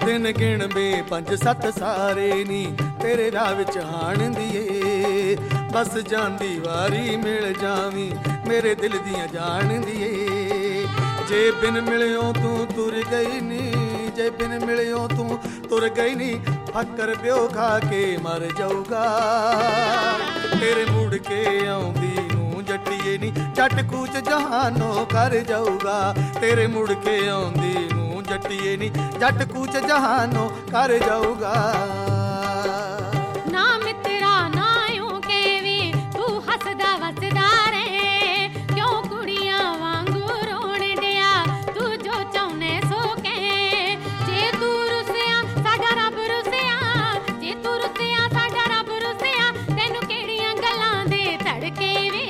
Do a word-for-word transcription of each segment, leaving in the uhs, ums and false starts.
दिन गिणवे पंज सत सारे नी तेरे राह विच हाण दिए। बस जांदी वारी मिल जावी मेरे दिल दियां जान दिए। जे बिन मिलियो तू तुर गई नी, जे बिन मिलियो तू तुर गई नी, फक्कर प्यो खा के मर जाऊगा। तेरे मुड़ के आउंदी नूं जट्टिए नी, जट कूच जहानों कर जाऊगा। तेरे मुड़ के आउंदी नूं जट्टिए नी, जट कूच जहानों कर जाऊगा। ना मित्रा ना यूं केवी तू हसदा वसदा रे, क्यों कुड़ियां वांगू रोण दिया तू जो चाहने सो के। जे तू रुसिया साडा रब रुसिया, जे तू रुसिया साडा रब रुसिया, तैनू किहड़ियां गल्लां दे धड़के वे।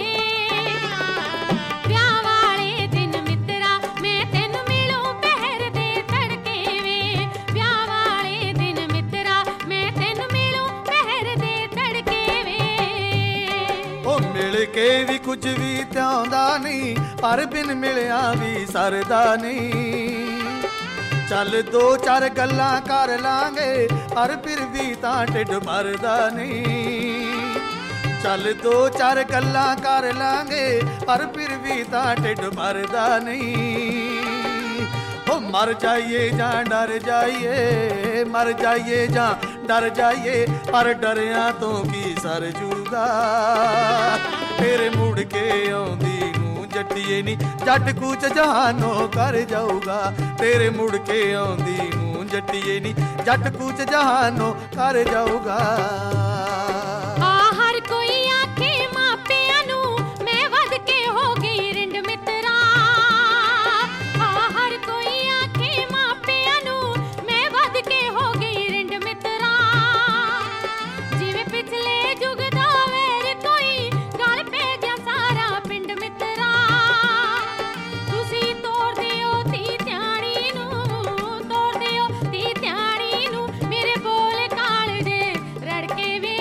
ब्याह वाले दिन मित्रा मैं तैनू मिलूं पहर दे धड़के वे। ब्याह वाले दिन मित्रा मैं तैनू मिलूं पहर दे धड़के वे। ओ मिल के भी कुछ भी त्याउंदा नहीं, पर बिन मिलिया भी सरदा नहीं। चल दो चार गल्लां कर लांगे, पर फिर भी तां ढिड भरदा नहीं। चल दो चार गल्लां कर लांगे, पर फिर भी तां ढिड भरदा नहीं। ओ मर जाइए जां डर जाइए, मर जाइए जां डर जाइए, पर डरिया तो की सर जूगा। तेरे मुड़ के आउंदी नूं जट्टिए नी, जट कूच जहानों कर जाऊगा। तेरे मुड़ के आउंदी नूं जट्टिए नी, जट कूच जहानों कर जाऊगा। आ हर कोई आखे मापियां नू मैं वध के हो गई रिंड मित्रा। आ हर कोई आखे मापियां नू मैं वध के हो गई रिंड मित्रा। जिवें पिछले जुग दा वैर कोई गल पे गया सारा पिंड मित्रा। तुसी तोड़ दिओ धी ध्याणी नू, तोड़ दिओ धी ध्याणी नू, मेरे बोल कालजे रड़के वे।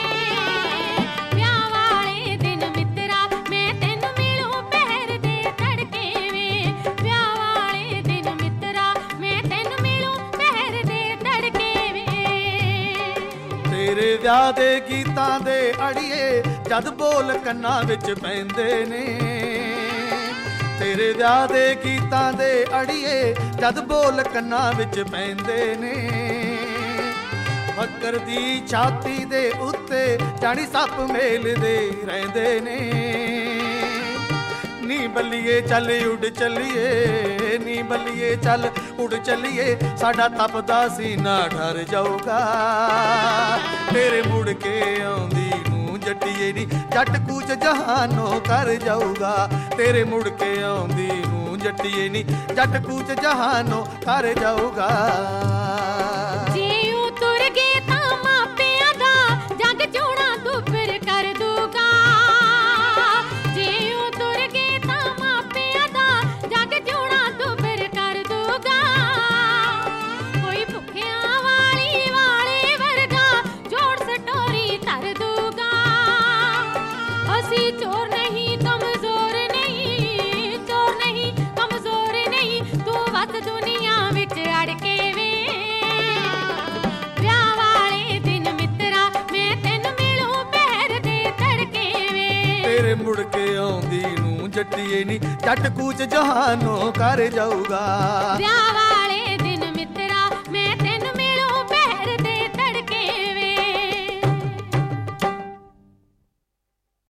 ब्याह वाले दिन मित्रा मैं तैनू मिलूं पहर दे धड़के वे। ब्याह वाले दिन मित्रा मैं तैनू मिलूं पहर दे धड़के वे। तेरे ਵਿਆਹ ਦੇ ਗੀਤਾਂ ਦੇ ਅੜੀਏ ਜਦ ਬੋਲ ਕੰਨਾਂ ਵਿੱਚ ਪੈਂਦੇ ਨੇ। ਤੇਰੇ ਵਿਆਹ ਦੇ ਗੀਤਾਂ ਦੇ ਅੜੀਏ ਜਦ ਬੋਲ ਕੰਨਾਂ ਵਿੱਚ ਪੈਂਦੇ ਨੇ। ਫੱਕਰ ਦੀ ਛਾਤੀ ਦੇ ਉੱਤੇ ਜਾਣੀ ਸੱਪ ਮੇਲਦੇ ਰਹਿੰਦੇ ਨੇ। ਨੀ ਬੱਲੀਏ ਚੱਲ ਉੱਡ ਚੱਲੀਏ, ਨੀ ਬੱਲੀਏ ਚੱਲ ਉੱਡ ਚੱਲੀਏ, ਸਾਡਾ ਤਪਦਾ ਸੀਨਾ ਠਰ ਜਾਊਗਾ। ਤੇਰੇ ਮੁੜ ਕੇ ਆਉਂਦੀ ਨੂੰ ਜੱਟੀਏ ਨੀ, ਜੱਟ ਕੂਚ ਜਹਾਨੋਂ ਕਰ ਜਾਊਗਾ। ਤੇਰੇ ਮੁੜ ਕੇ ਆਉਂਦੀ ਨੂੰ ਜੱਟੀਏ ਨੀ, ਜੱਟ ਕੂਚ ਜਹਾਨੋਂ ਕਰ ਜਾਊਗਾ। ਜੇ ਊ ਤੁਰ ਗਏ ਤਾਂ ਮਾਪਿਆਂ ਦਾ ਜੱਗ ਚੋਣਾ ਦੁੱਪਰ ਕਰ ਦੂਗਾ। ਜੇ ਊ ਤੁਰ ਗਏ ਤਾਂ ਮਾਪਿਆਂ ਦਾ ਜੱਗ ਚੋਣਾ ਦੁੱਪਰ ਕਰ ਦੂਗਾ। ਕੋਈ ਭੁੱਖਿਆਂ ਵਾਲੀ ਵਾਲੇ ਵਰਗਾ ਜੋੜ ਸਟੋਰੀ ਧਰ ਦੂਗਾ। ਅਸੀਂ ਚੋਰ ਨਹੀਂ ਕਮਜ਼ੋਰ ਨਹੀਂ, ਚੋਰ ਨਹੀਂ ਕਮਜ਼ੋਰ ਨਹੀਂ, ਤੂੰ ਵਸ ਦੁਨੀਆ ਵਿੱਚ ਅੜ ਕੇ ਵੇ। ਵਿਆਹ ਵਾਲੇ ਦਿਨ ਮਿੱਤਰਾ ਮੈਂ ਤੈਨੂੰ ਮਿਲੂੰ ਪਹਿਰ ਦੇ ਧੜਕੇ ਵੇ। ਤੇਰੇ ਮੁੜ ਕੇ ਆਉਂਦੀ ਨੂੰ ਜੱਟੀਏ ਨੀ, ਜੱਟ ਕੂਚ ਜਹਾਨੋਂ ਕਰ ਜਾਊਗਾ। ਵਿਆਹ